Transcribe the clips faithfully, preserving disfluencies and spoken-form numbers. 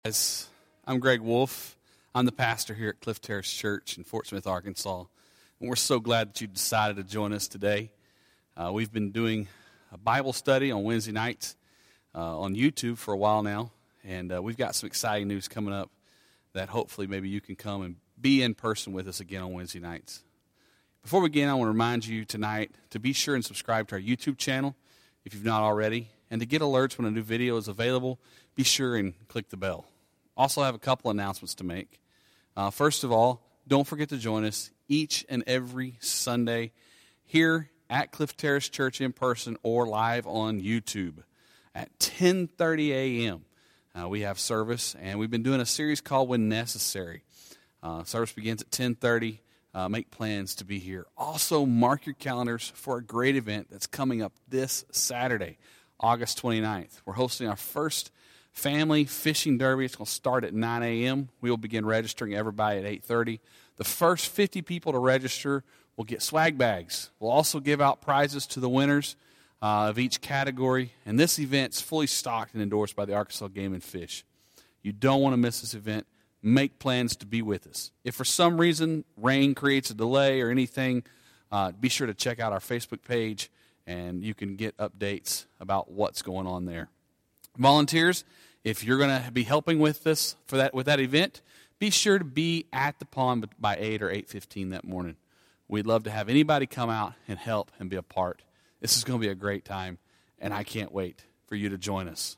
Guys, I'm Greg Wolf. I'm the pastor here at Cliff Terrace Church in Fort Smith, Arkansas. And we're so glad that you decided to join us today. Uh, we've been doing a Bible study on Wednesday nights uh, on YouTube for a while now. And uh, we've got some exciting news coming up that hopefully maybe you can come and be in person with us again on Wednesday nights. Before we begin, I want to remind you tonight to be sure and subscribe to our YouTube channel if you've not already. And to get alerts when a new video is available, be sure and click the bell. Also have a couple announcements to make. Uh, first of all, don't forget to join us each and every Sunday here at Cliff Terrace Church in person or live on YouTube at ten thirty a.m. Uh, we have service, and we've been doing a series called When Necessary. Uh, service begins at ten thirty. Uh, make plans to be here. Also, mark your calendars for a great event that's coming up this Saturday, August twenty-ninth. We're hosting our first Family Fishing Derby. It's going to start at nine a.m. We will begin registering everybody at eight thirty. The first fifty people to register will get swag bags. We'll also give out prizes to the winners uh, of each category. And this event's fully stocked and endorsed by the Arkansas Game and Fish. You don't want to miss this event. Make plans to be with us. If for some reason rain creates a delay or anything, uh, be sure to check out our Facebook page, and you can get updates about what's going on there. Volunteers, if you're going to be helping with this for that with that event, be sure to be at the pond by eight or eight fifteen that morning. We'd love to have anybody come out and help and be a part. This is going to be a great time, and I can't wait for you to join us.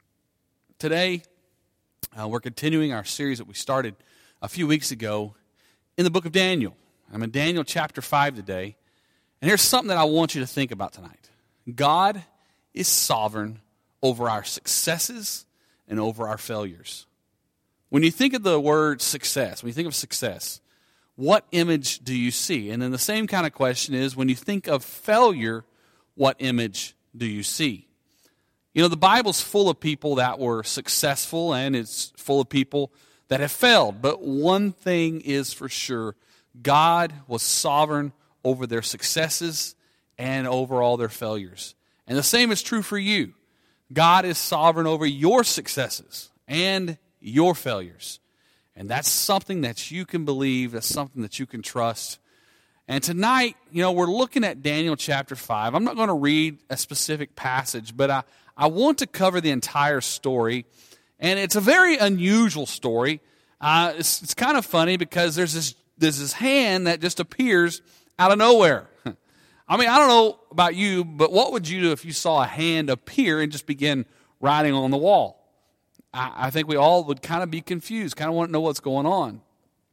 Today, uh, we're continuing our series that we started a few weeks ago in the book of Daniel. I'm in Daniel chapter five today, and here's something that I want you to think about tonight. God is sovereign over our successes and over our failures. When you think of the word success, when you think of success, what image do you see? And then the same kind of question is, when you think of failure, what image do you see? You know, the Bible's full of people that were successful, and it's full of people that have failed. But one thing is for sure, God was sovereign over their successes and over all their failures. And the same is true for you. God is sovereign over your successes and your failures. And that's something that you can believe. That's something that you can trust. And tonight, you know, we're looking at Daniel chapter five. I'm not going to read a specific passage, but I, I want to cover the entire story. And it's a very unusual story. Uh, it's, it's kind of funny because there's this, there's this hand that just appears out of nowhere. I mean, I don't know about you, but what would you do if you saw a hand appear and just begin writing on the wall? I, I think we all would kind of be confused, kind of want to know what's going on.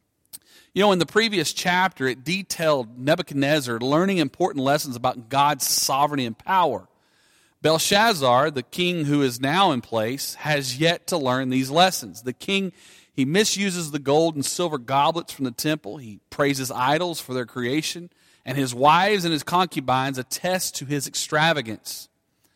You know, in the previous chapter, it detailed Nebuchadnezzar learning important lessons about God's sovereignty and power. Belshazzar, the king who is now in place, has yet to learn these lessons. The king, he misuses the gold and silver goblets from the temple. He praises idols for their creation. And his wives and his concubines attest to his extravagance.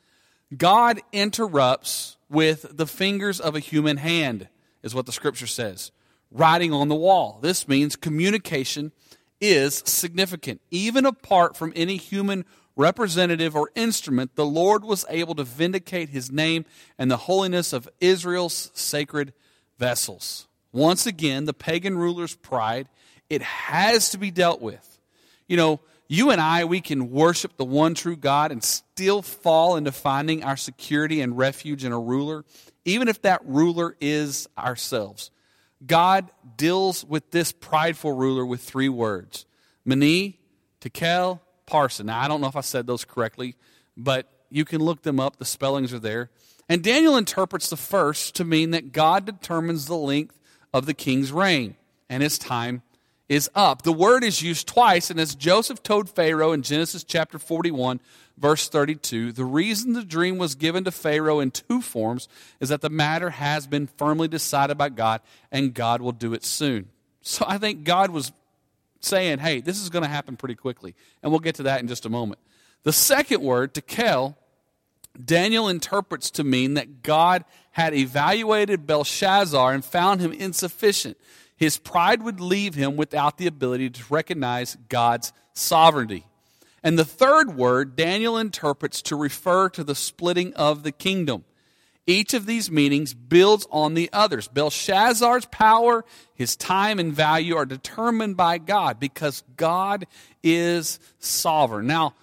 God interrupts with the fingers of a human hand, is what the scripture says, writing on the wall. This means communication is significant. Even apart from any human representative or instrument, the Lord was able to vindicate his name and the holiness of Israel's sacred vessels. Once again, the pagan ruler's pride, it has to be dealt with. You know, you and I, we can worship the one true God and still fall into finding our security and refuge in a ruler, even if that ruler is ourselves. God deals with this prideful ruler with three words: Mene, Tekel, Parsin. Now, I don't know if I said those correctly, but you can look them up. The spellings are there. And Daniel interprets the first to mean that God determines the length of the king's reign, and his time is up. The word is used twice, and as Joseph told Pharaoh in Genesis chapter forty-one, verse thirty-two, the reason the dream was given to Pharaoh in two forms is that the matter has been firmly decided by God, and God will do it soon. So I think God was saying, hey, this is going to happen pretty quickly, and we'll get to that in just a moment. The second word, tekel, Daniel interprets to mean that God had evaluated Belshazzar and found him insufficient. His pride would leave him without the ability to recognize God's sovereignty. And the third word, Daniel interprets to refer to the splitting of the kingdom. Each of these meanings builds on the others. Belshazzar's power, his time, and value are determined by God because God is sovereign. Now,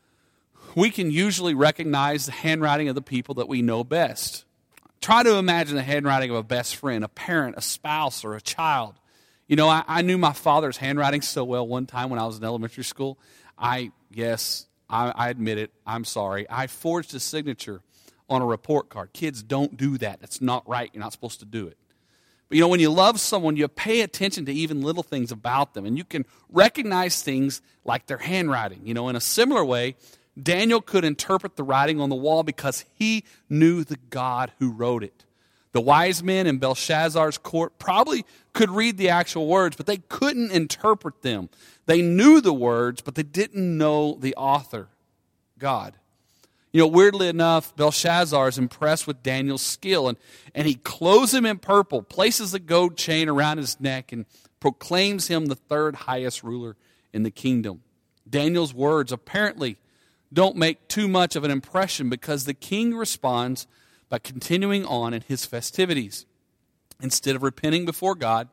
we can usually recognize the handwriting of the people that we know best. Try to imagine the handwriting of a best friend, a parent, a spouse, or a child. You know, I, I knew my father's handwriting so well one time when I was in elementary school. I, yes, I, I admit it, I'm sorry. I forged his signature on a report card. Kids, don't do that. That's not right. You're not supposed to do it. But you know, when you love someone, you pay attention to even little things about them, and you can recognize things like their handwriting. You know, in a similar way, Daniel could interpret the writing on the wall because he knew the God who wrote it. The wise men in Belshazzar's court probably could read the actual words, but they couldn't interpret them. They knew the words, but they didn't know the author, God. You know, weirdly enough, Belshazzar is impressed with Daniel's skill, and, and he clothes him in purple, places a gold chain around his neck, and proclaims him the third highest ruler in the kingdom. Daniel's words apparently don't make too much of an impression because the king responds by continuing on in his festivities instead of repenting before God.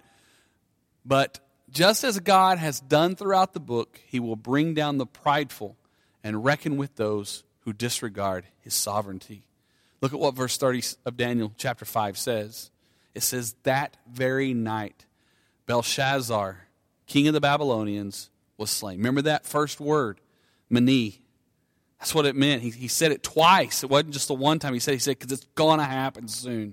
But just as God has done throughout the book, he will bring down the prideful and reckon with those who disregard his sovereignty. Look at what verse thirty of Daniel chapter five says. It says, that very night Belshazzar, king of the Babylonians, was slain. Remember that first word, mani. That's what it meant. He, he said it twice. It wasn't just the one time he said it. He said, because it's going to happen soon.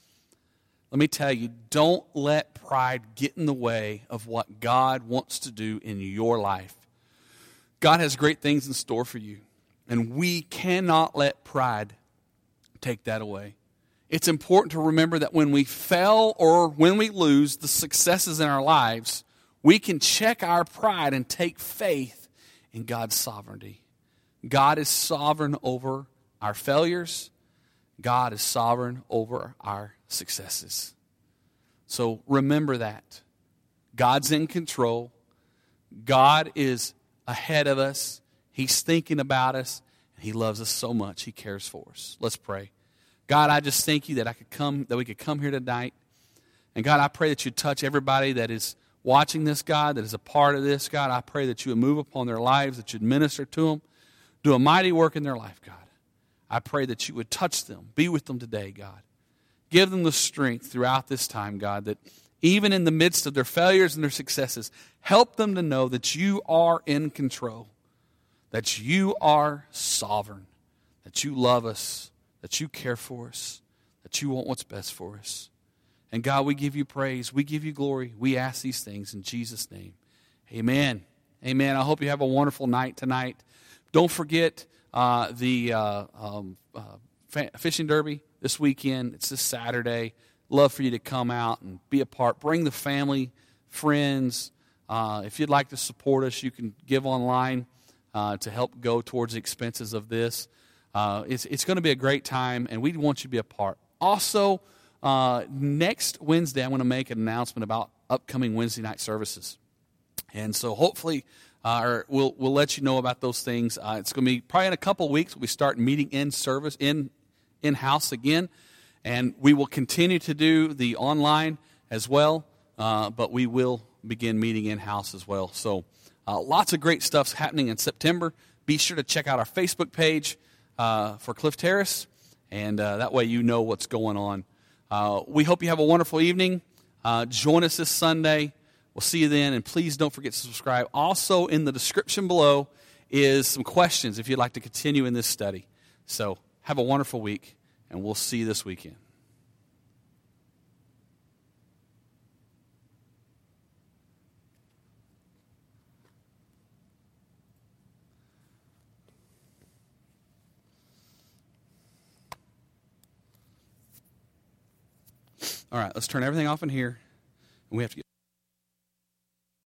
Let me tell you, don't let pride get in the way of what God wants to do in your life. God has great things in store for you, and we cannot let pride take that away. It's important to remember that when we fail or when we lose the successes in our lives, we can check our pride and take faith in God's sovereignty. God is sovereign over our failures. God is sovereign over our successes. So remember that. God's in control. God is ahead of us. He's thinking about us. And He loves us so much. He cares for us. Let's pray. God, I just thank you that I could come, that we could come here tonight. And God, I pray that you touch everybody that is watching this, God, that is a part of this. God, I pray that you would move upon their lives, that you'd minister to them. Do a mighty work in their life, God. I pray that you would touch them. Be with them today, God. Give them the strength throughout this time, God, that even in the midst of their failures and their successes, help them to know that you are in control, that you are sovereign, that you love us, that you care for us, that you want what's best for us. And God, we give you praise. We give you glory. We ask these things in Jesus' name. Amen. Amen. I hope you have a wonderful night tonight. Don't forget uh, the uh, um, uh, fishing derby this weekend. It's this Saturday. Love for you to come out and be a part. Bring the family, friends. Uh, if you'd like to support us, you can give online uh, to help go towards the expenses of this. Uh, it's it's going to be a great time, and we want you to be a part. Also, uh, next Wednesday, I'm going to make an announcement about upcoming Wednesday night services. And so hopefully... Uh, or we'll we'll let you know about those things. Uh, it's going to be probably in a couple of weeks. We start meeting in service in in house again, and we will continue to do the online as well. Uh, but we will begin meeting in house as well. So uh, lots of great stuff's happening in September. Be sure to check out our Facebook page uh, for Cliff Terrace, and uh, that way you know what's going on. Uh, we hope you have a wonderful evening. Uh, join us this Sunday. We'll see you then, and please don't forget to subscribe. Also, in the description below is some questions if you'd like to continue in this study. So have a wonderful week, and we'll see you this weekend. All right, let's turn everything off in here, and we have to get